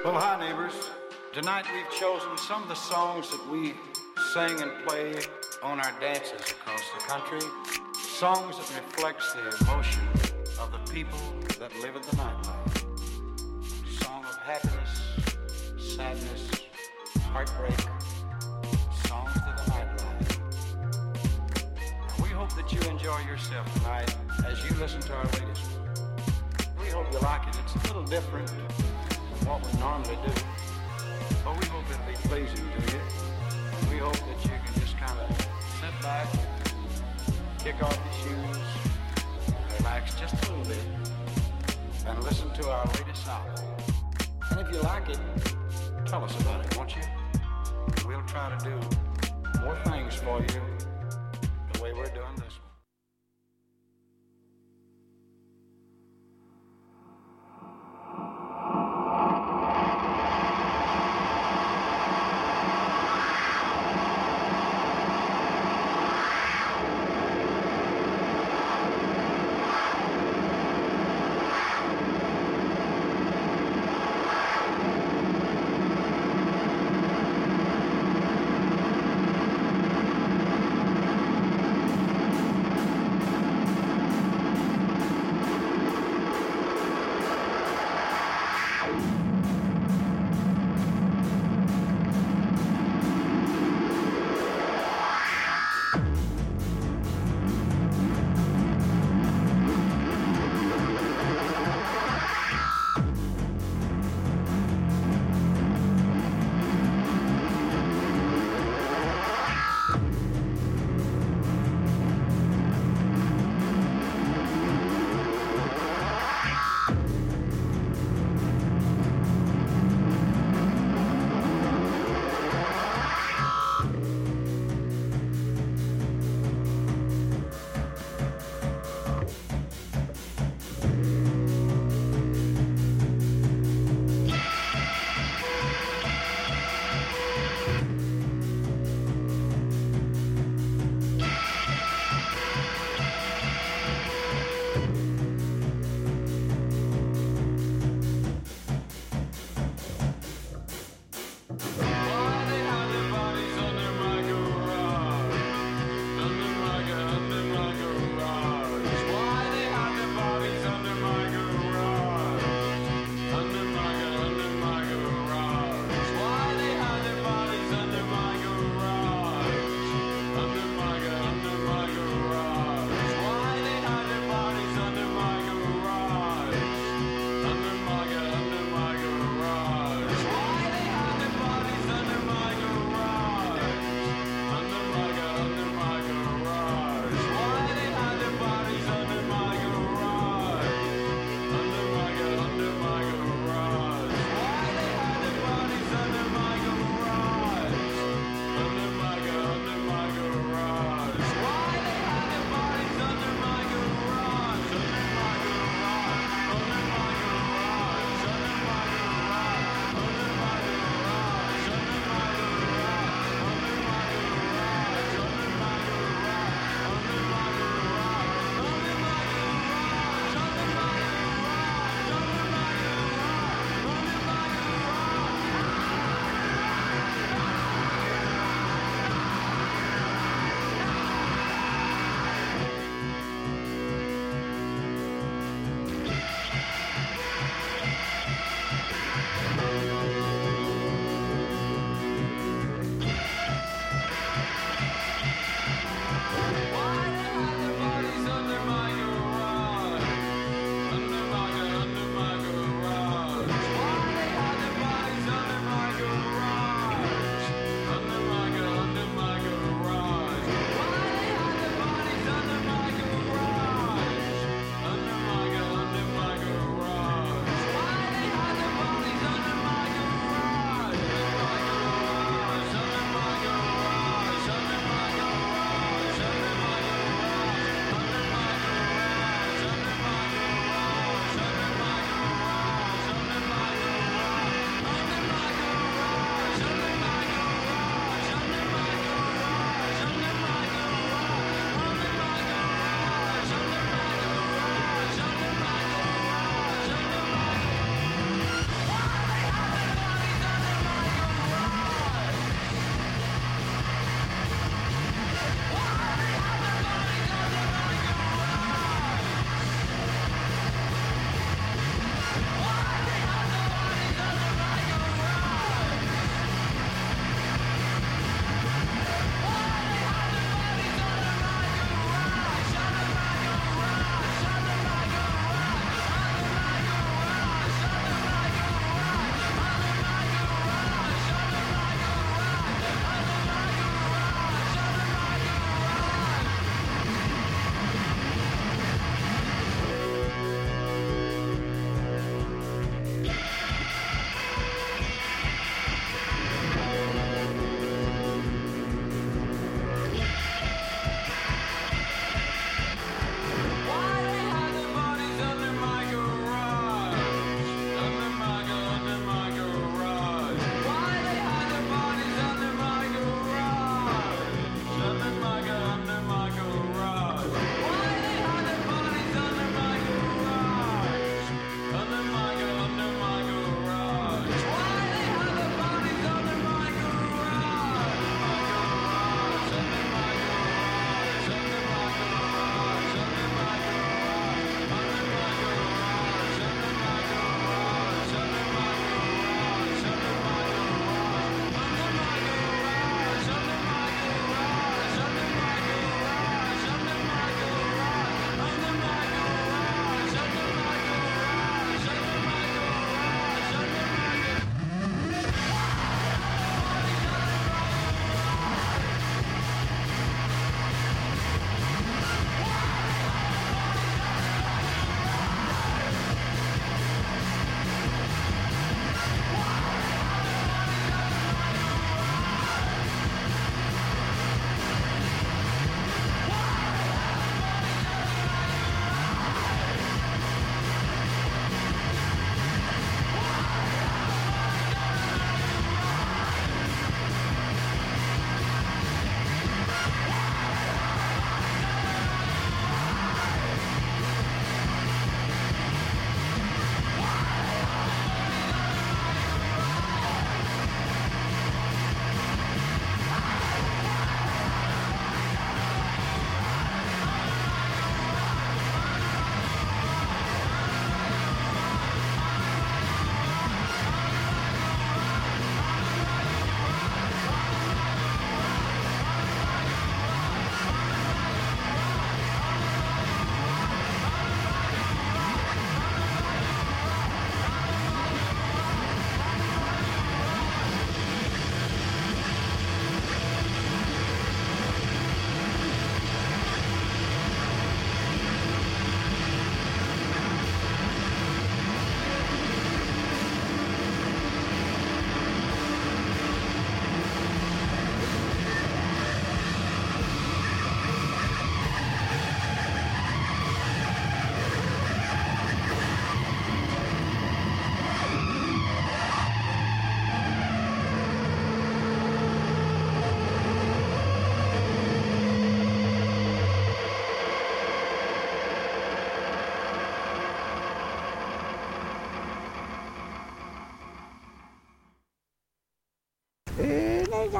Well, hi, neighbors. Tonight we've chosen some of the songs that we sing and play on our dances across the country. Songs that reflects the emotion of the people that live in the nightlife. Song of happiness, sadness, heartbreak. Songs to the nightlife. And we hope that you enjoy yourself tonight as you listen to our latest one. We hope you like it. It's a little different from what we normally do. But we hope it'll be pleasing to you. We hope that you can just kind of sit back, kick off your shoes, relax just a little bit, and listen to our latest album. And if you like it, tell us about it, won't you? We'll try to do more things for you the way we're doing this one.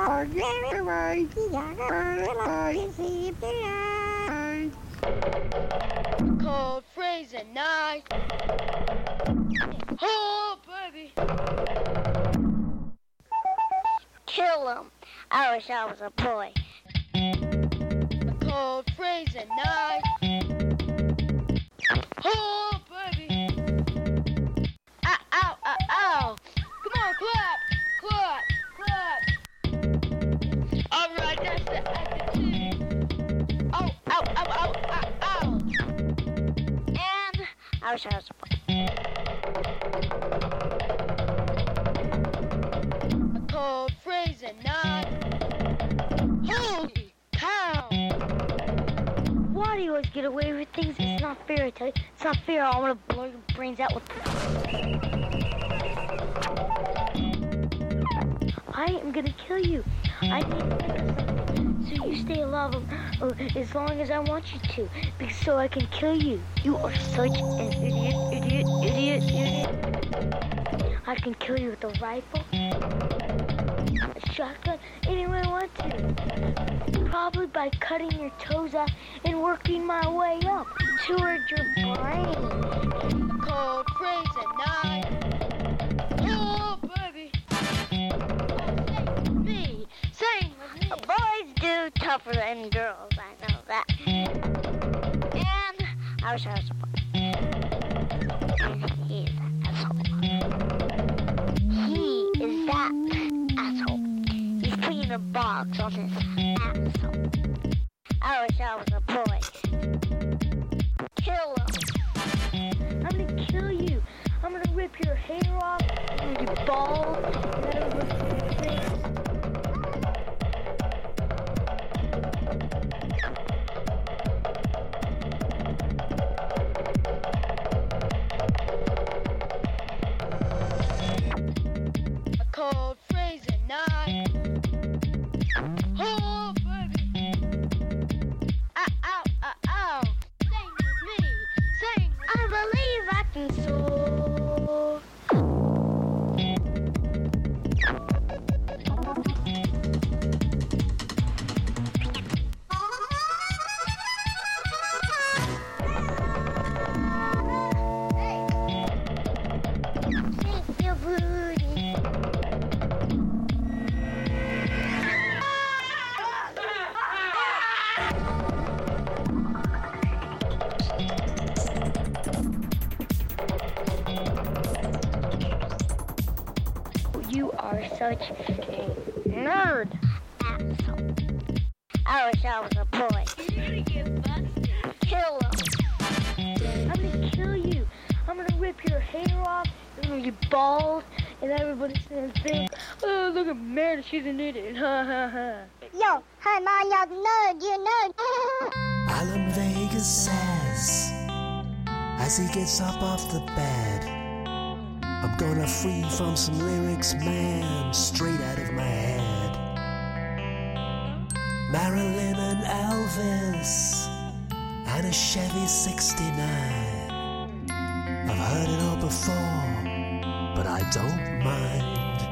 Cold freezing night. Oh, baby. Kill him. I wish I was a boy. A cold freezing night. Oh, baby. Ow, ow, ow, ow. Come on, clap, clap, clap. All right, that's the attitude. Oh, ow, ow, ow, ow, ow. And I wish I was a boy. A cold freezing night. Holy cow. Why do you always get away with things? It's not fair, I tell you. It's not fair. I want to blow your brains out with... I am going to kill you. I need to think of something. So you stay alive as long as I want you to. Because so I can kill you. You are such an idiot. I can kill you with a rifle, a shotgun, any way I want to. Probably by cutting your toes off and working my way up toward your brain. Cold freezing night. Oh, baby. Oh, sing with me. Boys do tougher than girls, I know that. And I wish I was a boy. And he's an asshole. He is that asshole. He's putting a box on his asshole. I wish I was a boy. Kill him. I'm gonna kill you. I'm gonna rip your hair off. I'm gonna get bald. And then I'm gonna A cold freezing night. Oh, baby. Ow, ow, ow, ow. Sing with me. Sing. I believe I can soar. Shake your booty. You are such a nerd. Asshole. I wish I was a boy. You're gonna get busted. Kill him. I'm gonna kill you. I'm gonna rip your hair off. You're gonna get bald. And everybody's gonna think, oh, look at Meredith, she's an idiot. Ha ha ha. Yo, hi, man, you nerd, you nerd. Alan Vegas says, as he gets up off the bed, I'm gonna free from some lyrics, man, straight out of my head. Marilyn and Elvis and a Chevy 69. I've heard it all before, but I don't mind.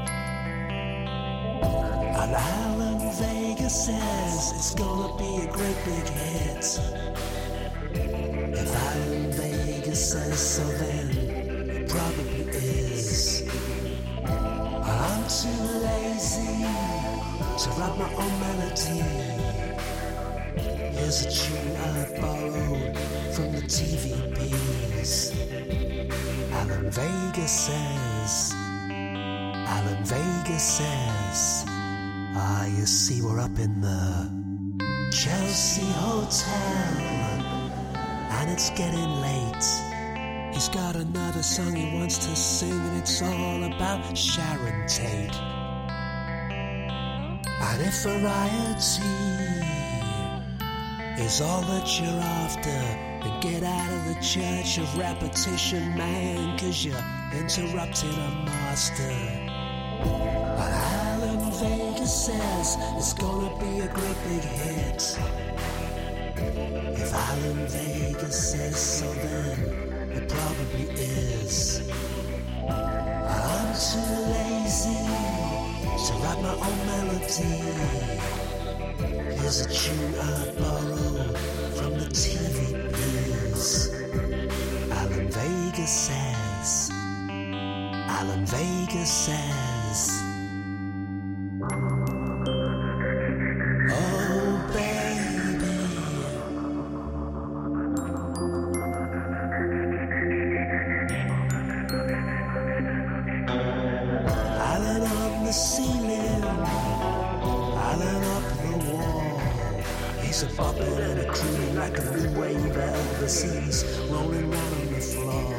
And Alan Vegas says it's gonna be a great big hit. If Alan Vegas says so, then it probably is. I'm too lazy to write my own melody. Here's a tune I borrowed from the TVPs. Alan Vegas says, Alan Vegas says, ah, you see we're up in the Chelsea Hotel and it's getting late. He's got another song he wants to sing and it's all about Sharon Tate. And if variety is all that you're after, then get out of the church of repetition, man, 'cause you're interrupting a master. But Alan Vegas says it's gonna be a great big hit. If Alan Vegas says so, then it probably is. I'm too lazy to write my own melody. melody. Here's a tune I borrowed from the TV piece. Alan Vega says, Alan Vega says, oh baby, Alan on the ceiling, Alan up the wall. He's a puppet and a crooning like a new wave of the seas rolling round on the floor.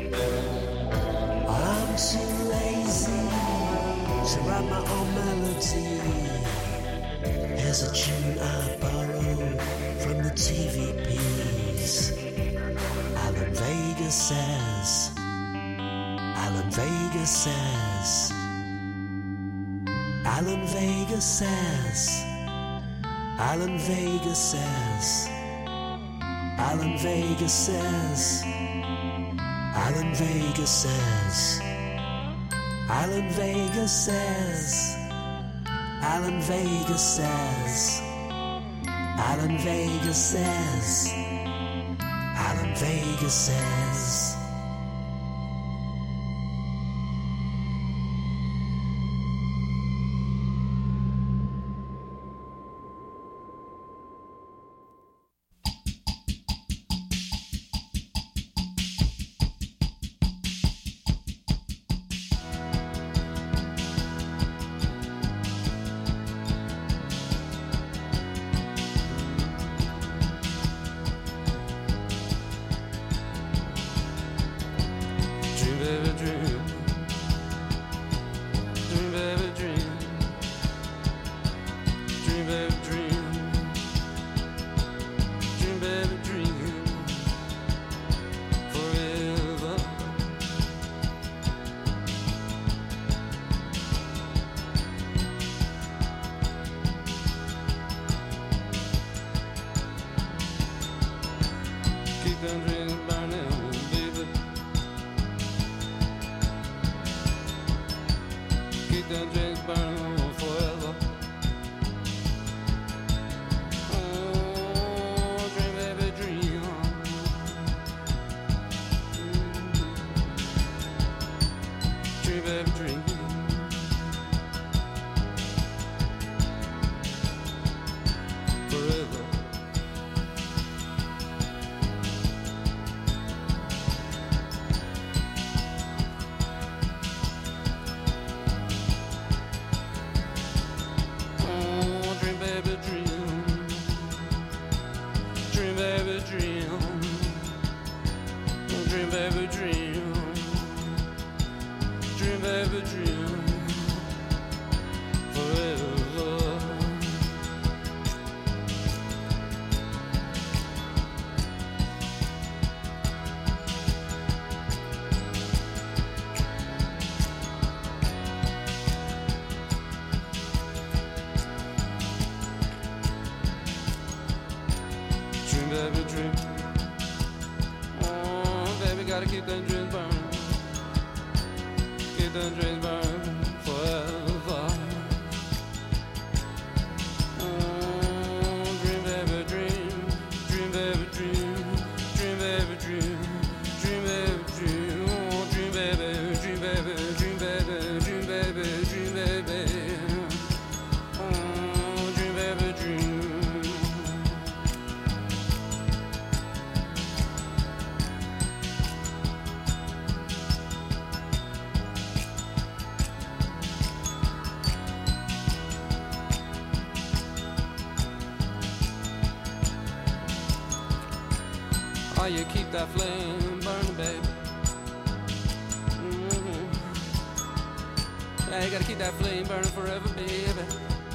I'm too lazy to write my own melody. Here's a tune I borrowed from the TV piece. Alan Vega says, Alan Vega says, Alan Vega says, Alan Vega says, Alan Vega says, Alan Vega says, Alan Vega says, Alan Vega says, Alan Vega says, Alan Vega says. Oh, you keep that flame burning, baby. Yeah, you gotta keep that flame burning forever, baby.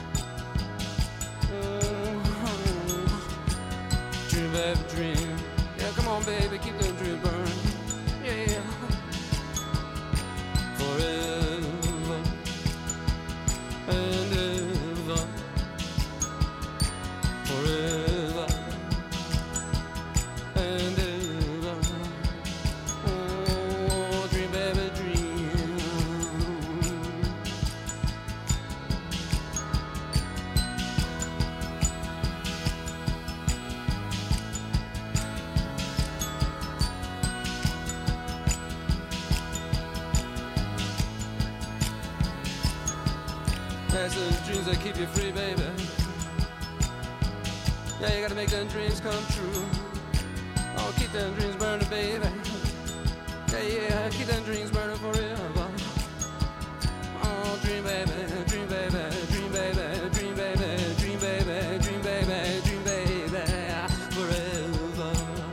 Dream, baby, dream. Yeah, come on, baby, keep that dream burning. Yeah. Forever and ever. Forever and ever. Oh, dream, baby, dream. That's the dreams that keep you free, baby. Yeah, you gotta make them dreams come true. Oh, keep them dreams burning, baby. Yeah, keep them dreams burning forever. Oh, dream baby, dream baby, dream baby, dream baby, dream baby, dream baby, dream baby, forever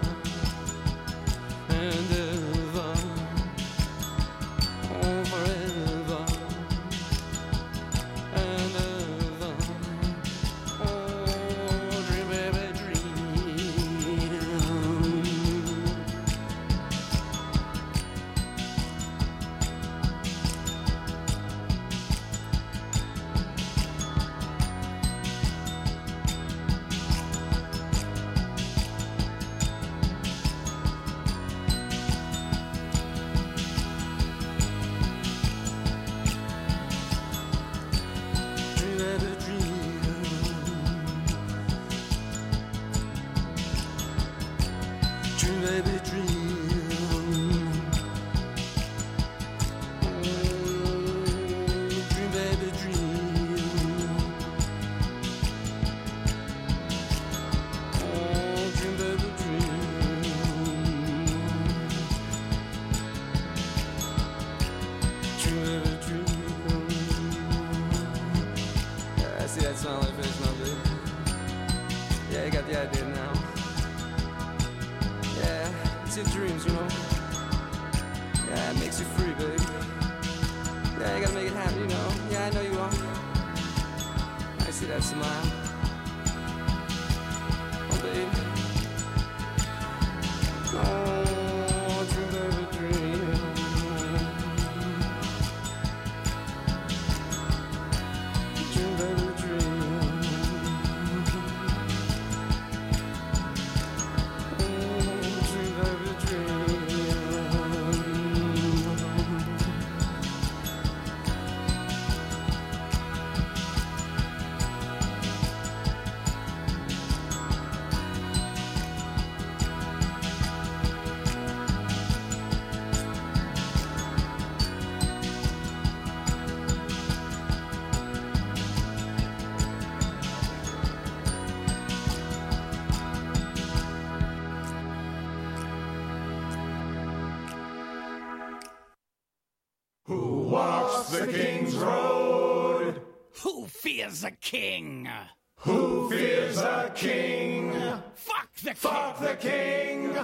and ever. Oh, forever and ever. Oh, dream baby, dream. Dream baby, dream. Dream baby, dream. Dream baby, dream. Oh, dream baby, dream. Dream baby, dream. Yeah, I see that smile on your face now, baby. Yeah, you got the idea now. Yeah, it's your dreams, you know. Yeah, it makes you free, baby. Yeah, you gotta make it happen, you know. Yeah, I know you are. I see that smile. Oh, baby. Oh, dream, baby, dream. Dream, baby, dream. Dream, baby, dream. Who walks the King's Road? Who fears a king? Who fears a king? Fuck the king! Fuck the king!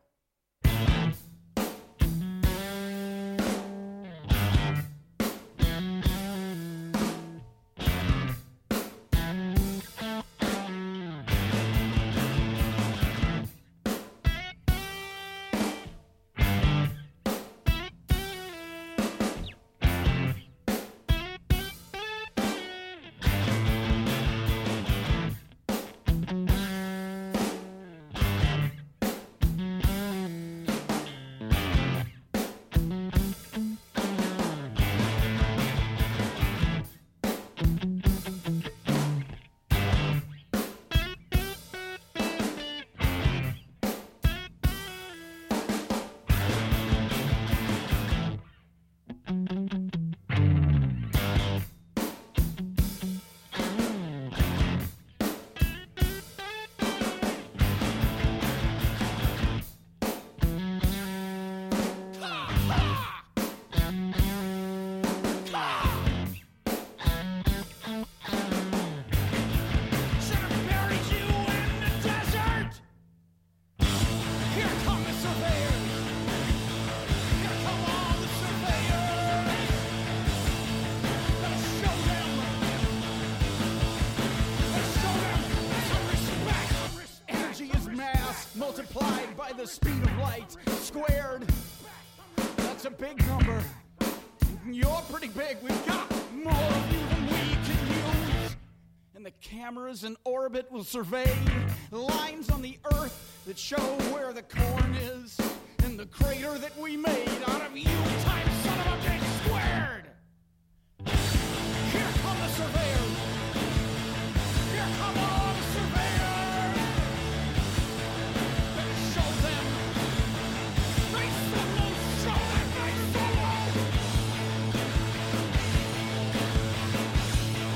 multiplied by the speed of light squared. That's a big number. You're pretty big. We've got more of you than we can use. And the cameras in orbit will survey lines on the earth that show where the corn is in the crater that we made out of you times son of a bitch squared. Here come the surveyors. Here come all the surveyors. Let's show them. They solo, show them, they solo.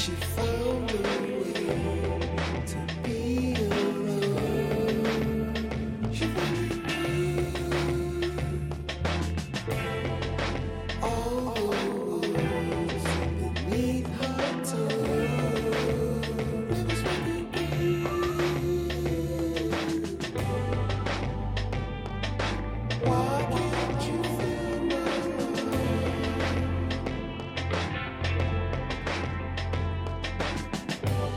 she found a way to be around. She found all the words beneath her tongue. Never spoke again. Why can't you feel my love?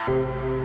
Bye.